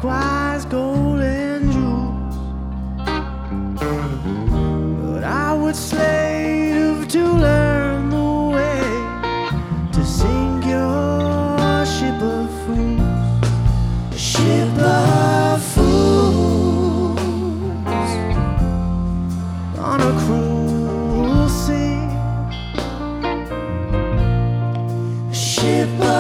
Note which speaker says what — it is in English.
Speaker 1: likewise gold and jewels. But I would slave to learn the way to sink your ship of fools, a ship of fools on a cruel sea, a ship of